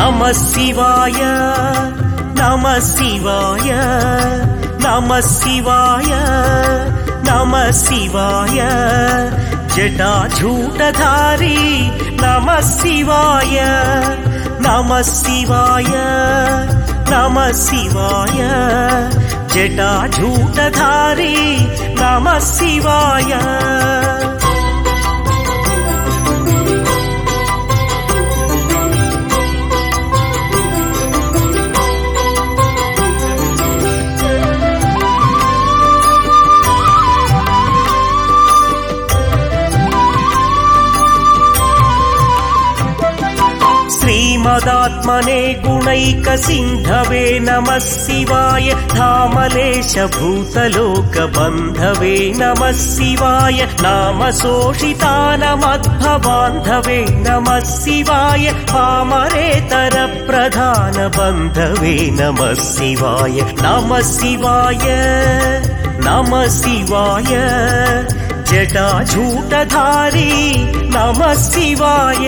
నమః శివాయ నమః శివాయ నమః శివాయ నమః శివాయ జటాజూటధారి నమః శివాయ నమః శివాయ నమః శివాయ జటాజూటధారి నమః శివాయ श्रीमदात्मने गुणैक सिन्धवे नमः शिवाय धामलेश भूतलोकबन्धवे नमः शिवाय नामशोषितानमद्भवान्धवे नमः शिवाय पामरेतर प्रधान बन्धवे नमः शिवाय नमः शिवाय नमः शिवाय जटाजूटधारी नमः शिवाय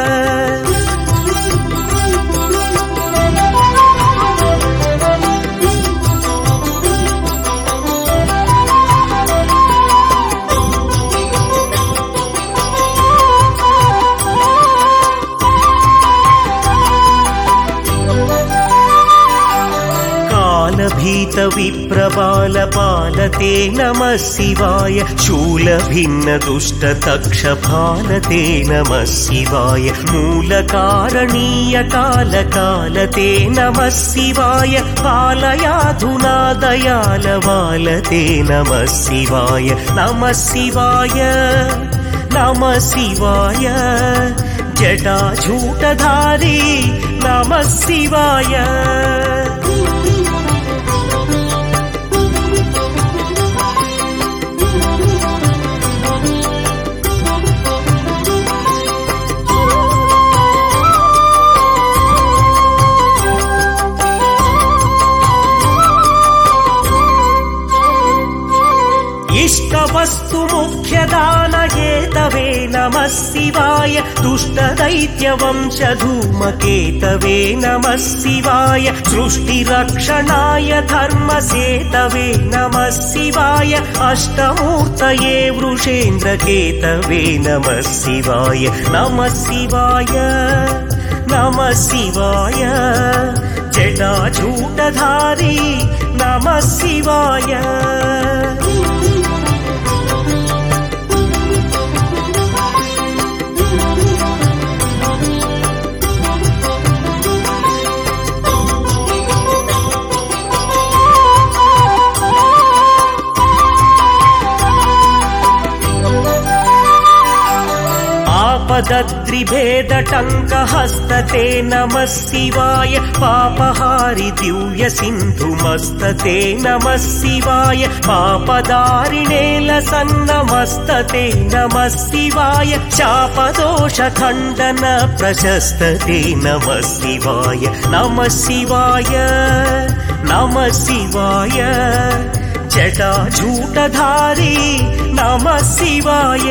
भीत विप्रबाल पालते नमः शिवाय शूलभिन्न दुष्ट तक्ष पालते नमः शिवाय मूलकारणीय काल कालते नमः शिवाय पालयाधुना दयाल वालते नमः शिवाय नमः शिवाय नमः शिवाय जटाजूटधारी नमः शिवाय इष्टवस्तु मुख्यदान हेतवे नमः शिवाय दुष्टदैत्यवंश धूमकेतवे नमः शिवाय सृष्टिरक्षणाय धर्मसेतवे नमः शिवाय अष्टमूर्तये वृषेन्द्रकेतवे नमः शिवाय नमः शिवाय नमः शिवाय जटाजूटधारी नमः शिवाय आपदद्रिभेदटङ्कहस्तते नमः शिवाय पापहारि दिव्य सिन्धुमस्तते नमः शिवाय पापदारिणे लसन्नमस्तते नमः शिवाय शापदोषखण्डन प्रशस्तते नमः शिवाय नमः शिवाय नमः शिवाय जटाजूटधारी नमः शिवाय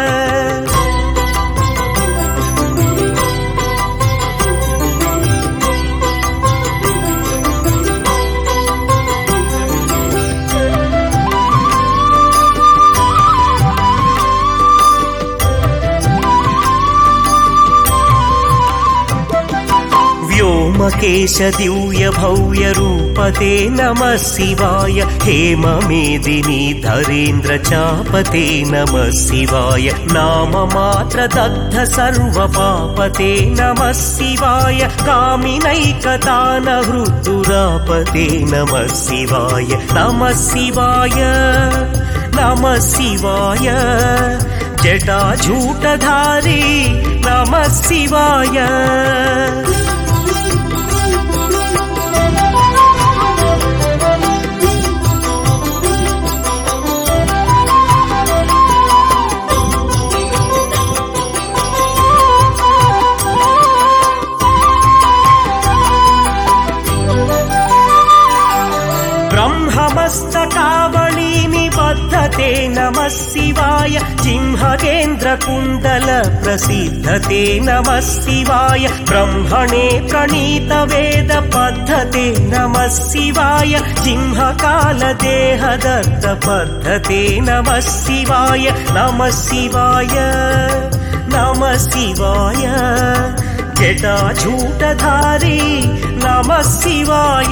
व्योमकेश दिव्य भव्य रूपते नमः शिवाय हेममेदिनी धरेन्द्र चापते नमः शिवाय नाम मात्र दग्ध सर्व पापते नमः शिवाय कामिनैकतान हृद्दुरापते नमः शिवाय नमः शिवाय नमः शिवाय जटाजूटधारी नमः शिवाय ब्रह्ममस्तकावलीनि बद्धते ते नमः शिवाय जिह्मगेन्द्रकुण्डल प्रसिद्धते नमः शिवाय ब्रह्मणे प्रणीत वेद पद्धते नमः शिवाय जिह्मकालदेहदत्त पद्धते नमः शिवाय नमः शिवाय नमः शिवाय जटाजूटधारी नमः शिवाय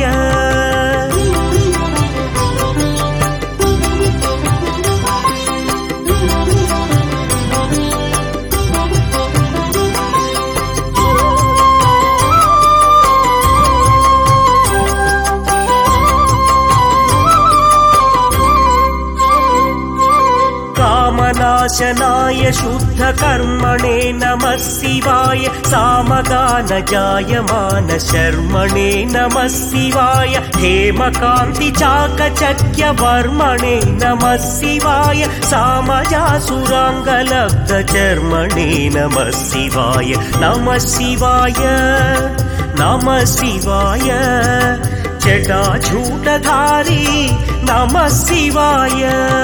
कामनाशनाय शुद्ध कर्मणे नमः शिवाय सामगान जायमान शर्मणे नमः शिवाय हेमकान्ति चाकचक्य वर्मणे नमः शिवाय सामजासुराङ्गलब्ध चर्मणे नमः शिवाय नमः शिवाय नमः शिवाय जटाजूटधारी नमः शिवाय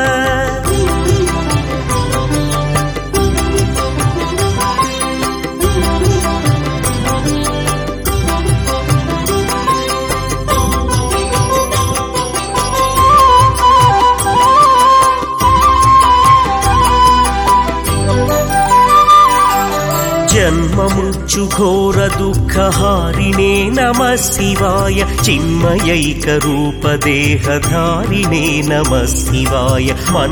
जन्ममृत्युघोर दुःखहारिणे नमः शिवाय चिन्मयैकरूपदेहधारिणे नमः शिवाय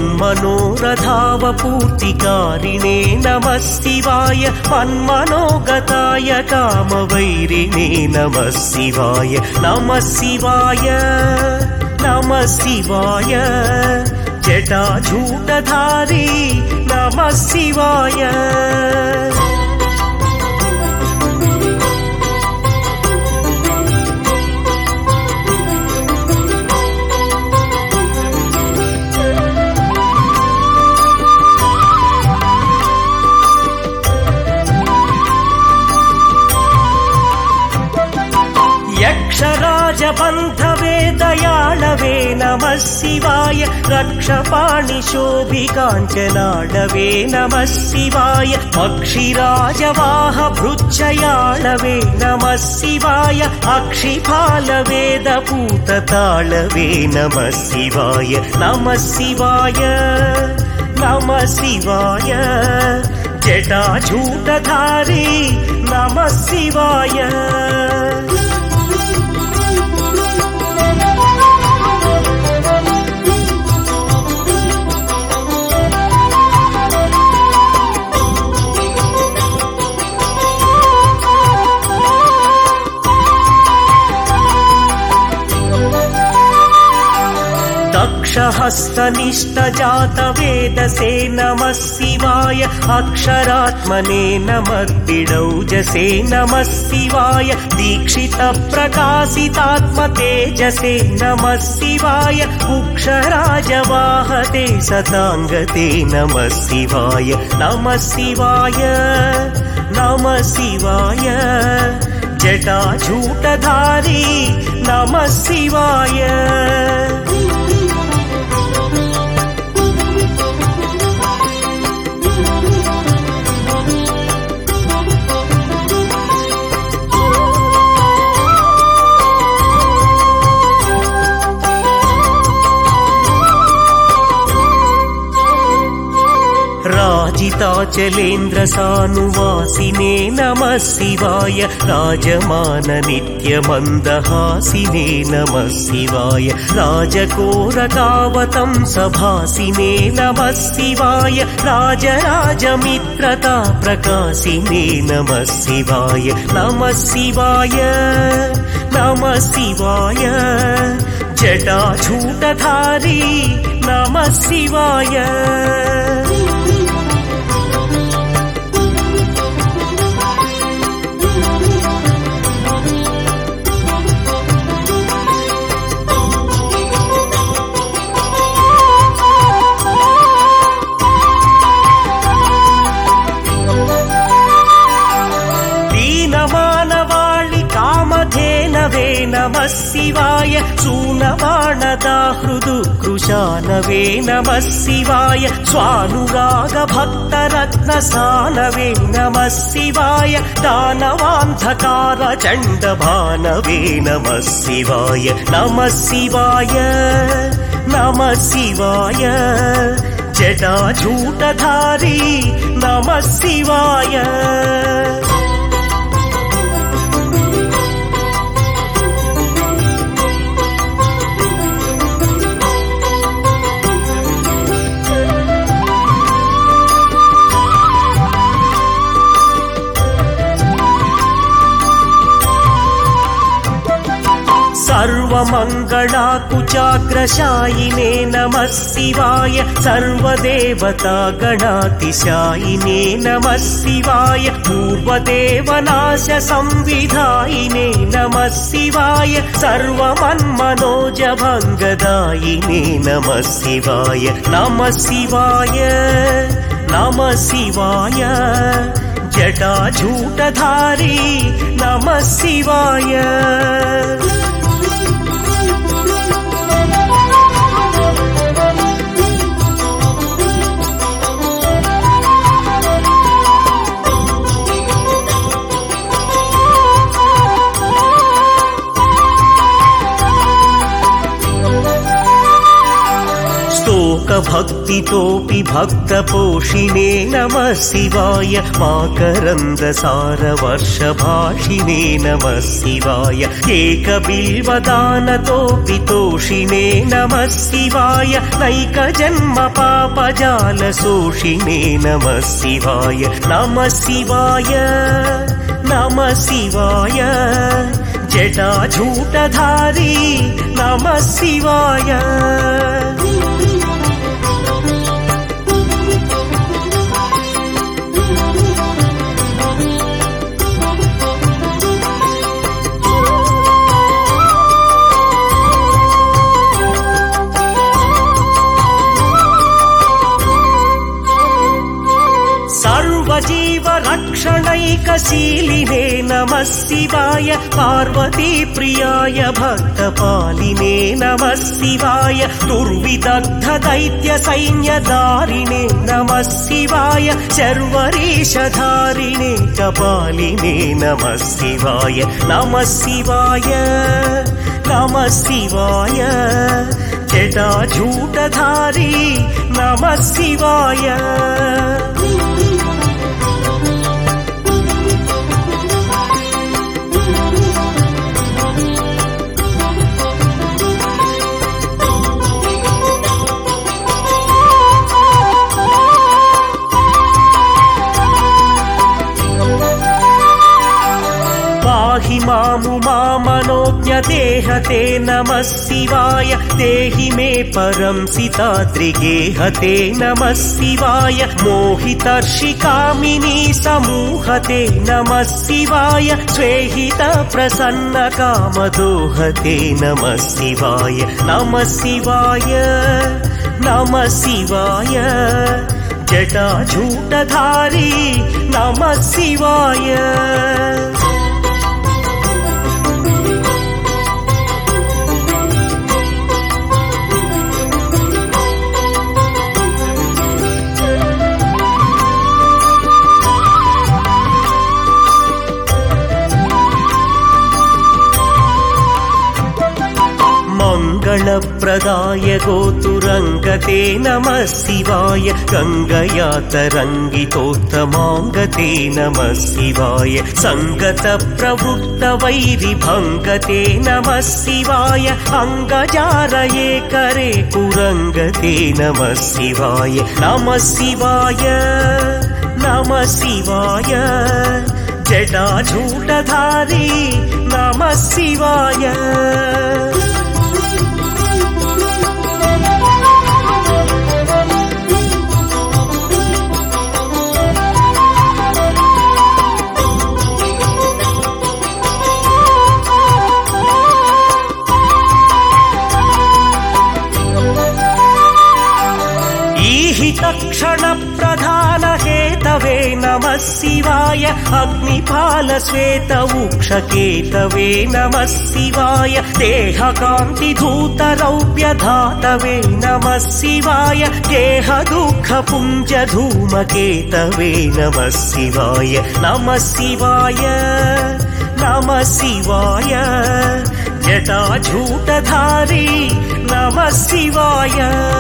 मन्मनोरथावपूर्तिकारिणे नमः शिवाय मन्मनोगताय कामवैरिणे नमः शिवाय नमः शिवाय नमः शिवाय जटाजूटधारी नमः शिवाय यक्षराजबन्धवे दयाळवे नमः शिवाय रक्षपाणिशोभिकाञ्चनाळवे नमः शिवाय पक्षिराजवाहभृच्छयाळवे नमः शिवाय अक्षिपालवेदपूतताळवे नमः शिवाय नमः शिवाय नमः शिवाय जटाजूटधारी नमः शिवाय दक्षहस्तनिष्ठजातवेदसे नमः शिवाय अक्षरात्मने नमर्दिडौजसे नमः शिवाय दीक्षितप्रकाशितात्मतेजसे नमः शिवाय कुक्षराजवाहते सताङ्गते नमः शिवाय नमः शिवाय नमः शिवाय जटाजूटधारी नमः शिवाय राजिताचलेन्द्रसानुवासिने नमः शिवाय राजमान नित्यमन्दहासिने नमः शिवाय राजकोरकावतं सभासिने नमः शिवाय राजराजमित्रता प्रकाशिने नमः शिवाय नमः शिवाय नमः शिवाय जटाजूटधारी नमः शिवाय నమః శివాయ శూనబాణదాహృదు కృశానవే నమః శివాయ స్వానురాగ భక్తరత్న సానవే నమః శివాయ దానవాంధకార చండ భానవే నమః శివాయ నమః శివాయ నమః శివాయ జటాజూటధారీ నమః శివాయ सर्वमङ्गलाकुचाग्रशायिने नमः शिवाय सर्वदेवता गणातिशायिने नमः शिवाय पूर्वदेवनाश संविधायिने नमः शिवाय सर्वमन्मनोजभङ्गदायिने नमः शिवाय नमः शिवाय नमः शिवाय जटाजूटधारी नमः शिवाय भक्तितोऽपि भक्तपोषिणे नमः शिवाय माकरन्दसारवर्षभाषिणे नमः शिवाय एकबिल्वदानतोऽपि तोषिणे नमः शिवाय नैकजन्मपापजालशोषिणे नमः शिवाय नमः शिवाय नमः शिवाय जटाजूटधारी नमः शिवाय सर्वजीवरक्षणैकशीलिने नमः शिवाय पार्वतीप्रियाय भक्तपालिने नमः शिवाय दुर्विदग्धदैत्यसैन्यधारिणे नमः शिवाय शर्वरीशधारिणे कपालिने नमः शिवाय नमः शिवाय नमः शिवाय जटाजूटधारी नमः शिवाय पाहि मामुमामनोज्ञदेहते नमः शिवाय देहि मे परं सिताद्रिगेहते नमः शिवाय मोहितर्षिकामिनी समूहते नमः शिवाय स्वेहित प्रसन्न कामदोहते नमः शिवाय नमः शिवाय नमः शिवाय जटाजूटधारी नमः शिवाय मंगलप्रदाय गोतुरङ्गते नमः शिवाय गङ्गया तरङ्गितोत्तमाङ्गते नमः शिवाय सङ्गतप्रवृत्तवैरिभङ्गते नमः शिवाय अङ्गजारये करे कुरङ्गते नमः शिवाय नमः शिवाय नमः शिवाय जटाजूटधारी नमः शिवाय तक्षण प्रधान हेतवे केतवे नमः शिवाय अग्निपालश्वेतवुक्षकेतवे नमः शिवाय देहकान्तिधूतरौप्यधातवे नमः शिवाय गेहदुःखपुञ्जधूमकेतवे नमः शिवाय नमः शिवाय नमः शिवाय जटाजूटधारी नमः शिवाय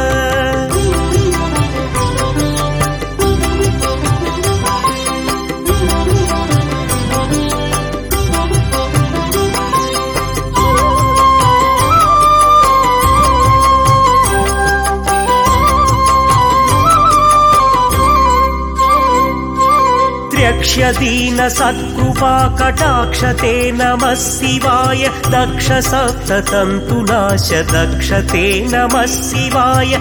यक्षदीन सत्कृपा कटाक्षते नमः शिवाय दक्ष सप्ततन्तुनाश दक्षते नमः शिवाय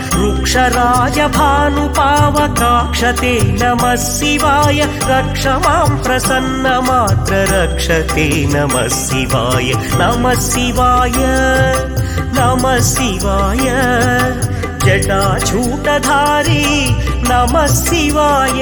वृक्षराजभानुपावकाक्षते नमः शिवाय रक्ष मां प्रसन्नमात्र रक्षते नमः शिवाय नमः शिवाय नमः शिवाय जटाजूटधारी नमः शिवाय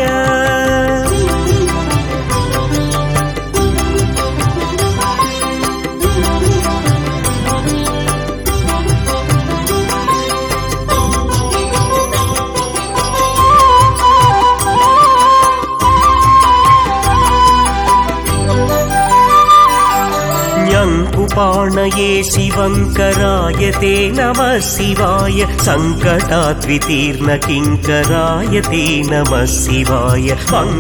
पाणये शिवङ्कराय ते नमः शिवाय सङ्कटाद्वितीर्णकिङ्कराय ते नमः शिवाय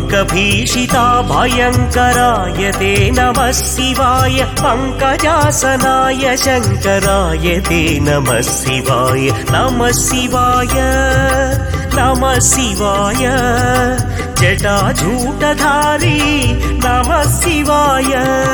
पङ्कभीषिताभयङ्कराय ते नमः शिवाय पङ्कजासनाय शङ्कराय ते नमः शिवाय नमः शिवाय नमः शिवाय जटाजूटधारी नमः शिवाय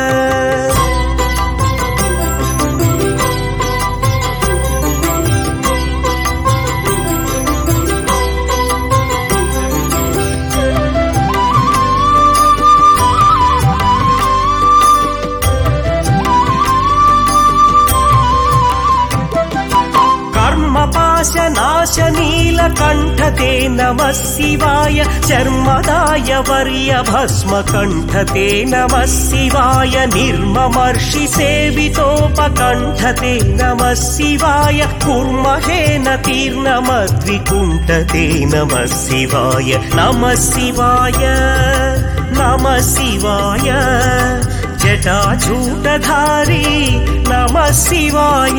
नाश नीलकण्ठते नमः शिवाय चर्मदाय वर्यभस्मकण्ठते नमः शिवाय निर्ममर्षि सेवितोपकण्ठते नमः शिवाय कुर्महेन तीर्णमद्विकुण्ठते नमः शिवाय नमः शिवाय नमः शिवाय जटाजूटधारी नमः शिवाय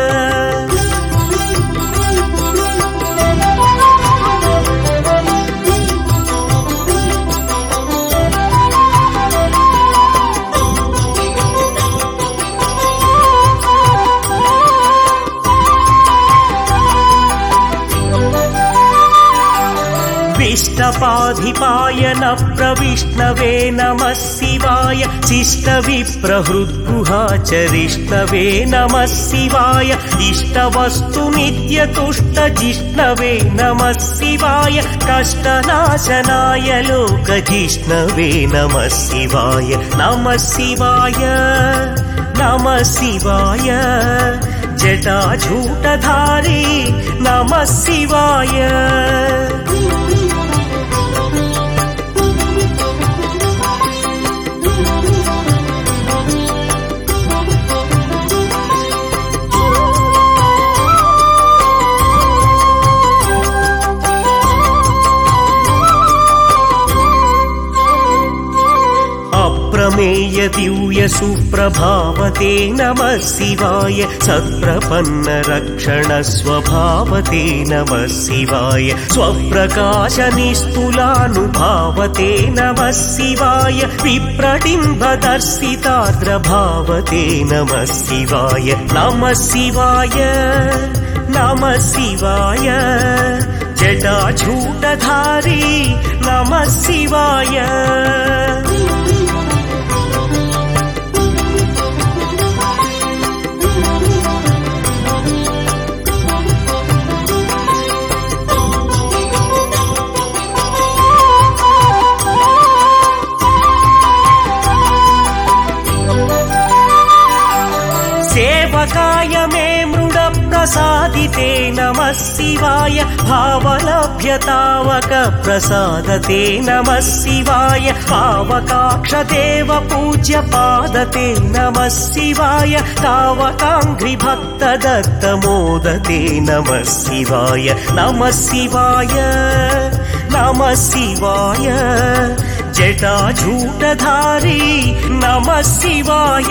इष्टपाधिपायन प्रविष्णवे नमः शिवाय शिष्टविप्रहृद्गुहाचरिष्णवे नमः शिवाय इष्टवस्तु नित्यतुष्टजिष्णवे नमः शिवाय कष्टनाशनाय लोकजिष्णवे नमः शिवाय नमः शिवाय नमः शिवाय जटाजूटधारी नमः शिवाय प्रमेय दिव्य सुप्रभावते नमः शिवाय सत्प्रपन्न रक्षण स्वभावते नमः शिवाय स्वप्रकाश निस्तुलानुभावते नमः शिवाय विप्रटिम्बदर्शिताद्रभावते नमः शिवाय नमः शिवाय नमः शिवाय जटाजूटधारी नमः शिवाय सेवकाय मे मृड प्रसादिते नमः शिवाय भावलभ्य तावक प्रसाद ते नमः शिवाय पावकाक्ष देव पूज्य पाद ते नमः शिवाय तावकाङ्घ्रि भक्त दत्त मोद ते नमः शिवाय नमः शिवाय नमः शिवाय जटाजूटधारी नमः शिवाय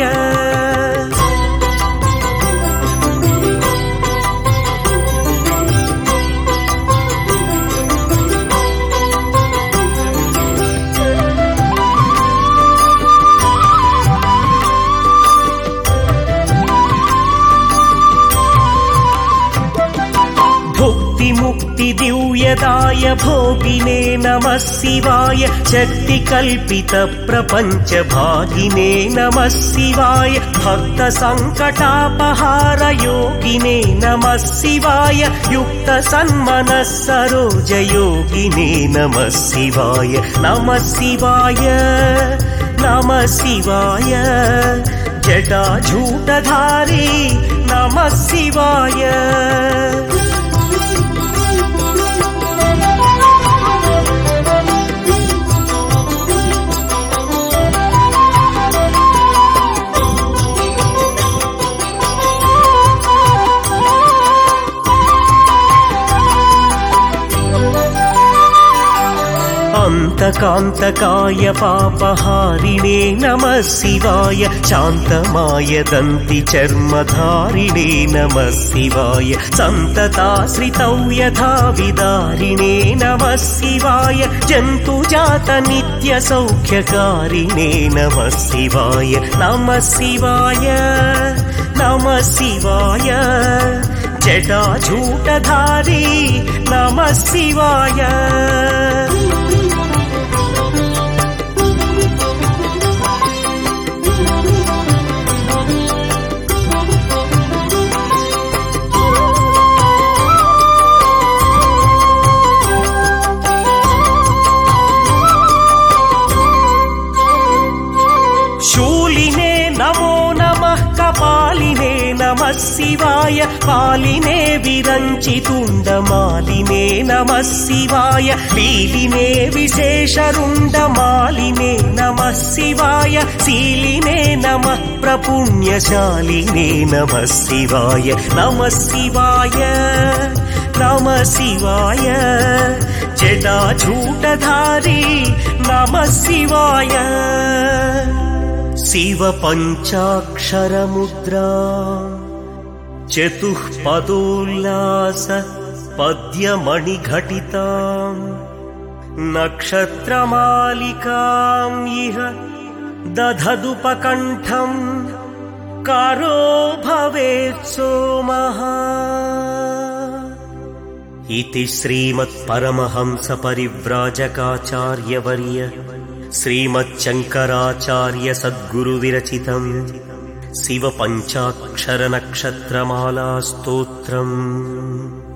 मुक्ति दिव्यदाय भोगिने नमः शिवाय शक्ति कल्पित प्रपंच भागिने नमः शिवाय भक्त संकटापहार योगिने नमः शिवाय युक्त सन्मनः सरोज योगिने नमः शिवाय नमः शिवाय नमः शिवाय जटाजूटधारी नमः शिवाय कान्तकाय पापहारिणे नमः शिवाय शान्तमाय दन्ति चर्मधारिणे नमः शिवाय सन्तताश्रितौ यथा विदारिणे नमः शिवाय जन्तुजात नित्य सौख्यकारिणे नमः शिवाय नमः शिवाय नमः शिवाय जटाजूटधारी नमः शिवाय शूलिने नमो नमः कपालिने नमः शिवाय पालिने विरञ्चितुण्डमालिने नमः शिवाय लीलिने विशेषरुण्डमालिने नमः शिवाय शीलिने नमः प्रपुण्यशालिने नमः शिवाय नमः शिवाय नमः शिवाय जटाजूटधारी नमः शिवाय शिव पञ्चाक्षरमुद्रा चतुःपदोल्लास पद्यमणिघटिताम् नक्षत्रमालिकाम् इह दधदुपकण्ठम् कारो भवेत् सोमः इति श्रीमत्परमहंस परिव्राजकाचार्यवर्य श्रीमच्छङ्कराचार्य सद्गुरु विरचितम् शिव पञ्चाक्षर नक्षत्रमाला स्तोत्रम्।